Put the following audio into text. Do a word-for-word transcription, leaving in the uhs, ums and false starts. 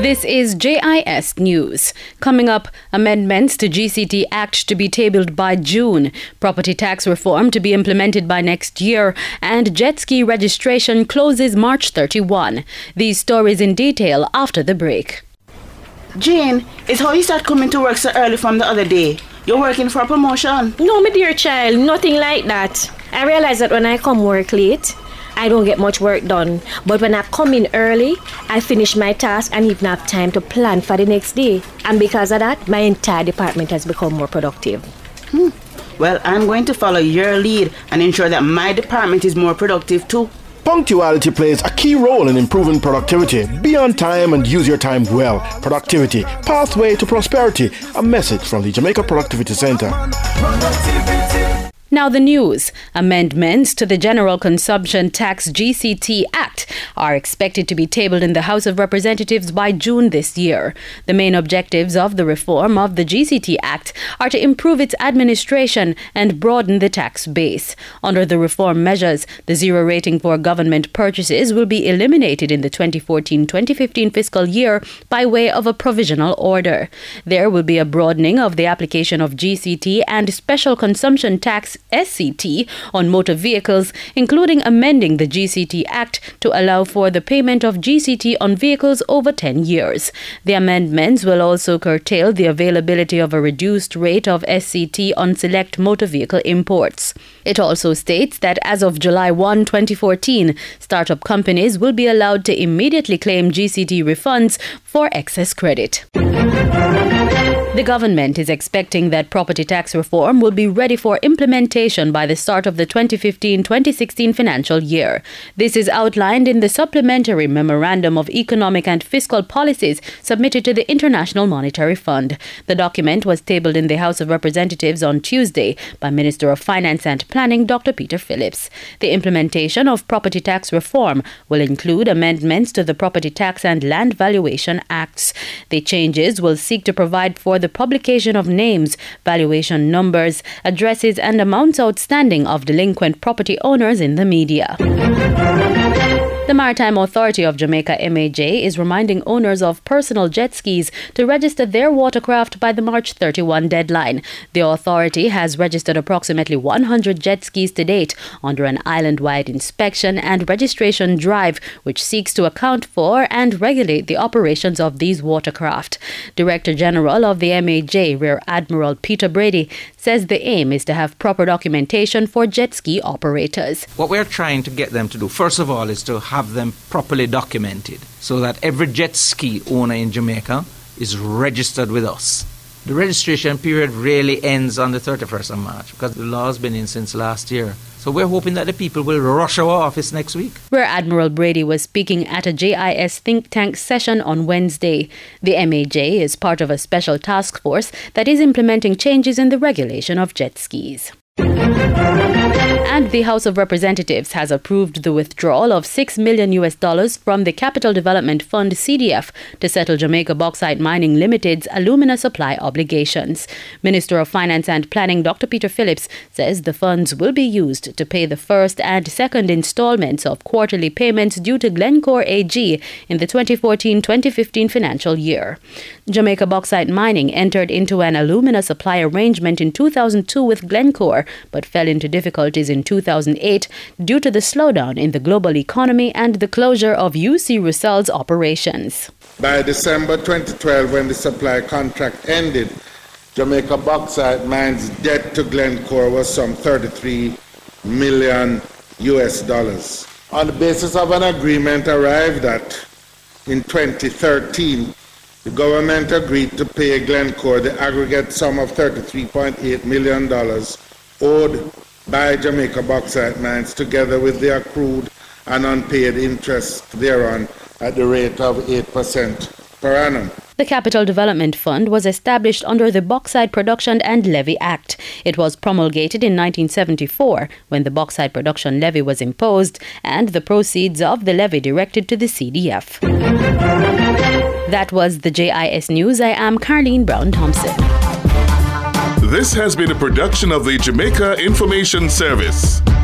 This is J I S News. Coming up, amendments to G C T Act to be tabled by June, property tax reform to be implemented by next year, and jet ski registration closes March thirty-first. These stories in detail after the break. Jane, it's how you start coming to work so early from the other day. You're working for a promotion? No, my dear child, nothing like that. I realize that when I come work late, I don't get much work done. But when I come in early, I finish my task and even have time to plan for the next day. And because of that, my entire department has become more productive. Hmm. Well, I'm going to follow your lead and ensure that my department is more productive too. Punctuality plays a key role in improving productivity. Be on time and use your time well. Productivity, pathway to prosperity. A message from the Jamaica Productivity Center. Now the news. Amendments to the General Consumption Tax G C T Act are expected to be tabled in the House of Representatives by June this year. The main objectives of the reform of the G C T Act are to improve its administration and broaden the tax base. Under the reform measures, the zero rating for government purchases will be eliminated in the twenty fourteen twenty fifteen fiscal year by way of a provisional order. There will be a broadening of the application of G C T and Special Consumption Tax S C T on motor vehicles, including amending the G C T Act to allow for the payment of G C T on vehicles over ten years. The amendments will also curtail the availability of a reduced rate of S C T on select motor vehicle imports. It also states that as of July first, twenty fourteen, startup companies will be allowed to immediately claim G C T refunds for excess credit. The government is expecting that property tax reform will be ready for implementation by the start of the twenty fifteen twenty sixteen financial year. This is outlined in the Supplementary Memorandum of Economic and Fiscal Policies submitted to the International Monetary Fund. The document was tabled in the House of Representatives on Tuesday by Minister of Finance and Planning Doctor Peter Phillips. The implementation of property tax reform will include amendments to the Property Tax and Land Valuation Acts. The changes will seek to provide for the publication of names, valuation numbers, addresses, and amounts outstanding of delinquent property owners in the media. The Maritime Authority of Jamaica M A J is reminding owners of personal jet skis to register their watercraft by the March thirty-first deadline. The authority has registered approximately one hundred jet skis to date under an island-wide inspection and registration drive which seeks to account for and regulate the operations of these watercraft. Director General of the M A J, Rear Admiral Peter Brady, says the aim is to have proper documentation for jet ski operators. What we're trying to get them to do, first of all, is to have them properly documented so that every jet ski owner in Jamaica is registered with us. The registration period really ends on the thirty-first of March because the law has been in since last year. So we're hoping that the people will rush our office next week. Rear Admiral Brady was speaking at a J I S think tank session on Wednesday. The M A J is part of a special task force that is implementing changes in the regulation of jet skis. And the House of Representatives has approved the withdrawal of six million U S dollars from the Capital Development Fund C D F to settle Jamaica Bauxite Mining Limited's alumina supply obligations. Minister of Finance and Planning Doctor Peter Phillips says the funds will be used to pay the first and second installments of quarterly payments due to Glencore A G in the twenty fourteen twenty fifteen financial year. Jamaica Bauxite Mining entered into an alumina supply arrangement in two thousand two with Glencore, but fell into difficulties in two thousand eight due to the slowdown in the global economy and the closure of U C Russell's operations. By December twenty twelve, when the supply contract ended, Jamaica Bauxite Mine's debt to Glencore was some thirty-three million U S dollars. On the basis of an agreement arrived at in twenty thirteen, the government agreed to pay Glencore the aggregate sum of thirty-three point eight million dollars owed by Jamaica Bauxite Mines, together with the accrued and unpaid interest thereon at the rate of eight percent per annum. The Capital Development Fund was established under the Bauxite Production and Levy Act. It was promulgated in nineteen seventy-four when the Bauxite Production Levy was imposed and the proceeds of the levy directed to the C D F. That was the J I S News. I am Carleen Brown-Thompson. This has been a production of the Jamaica Information Service.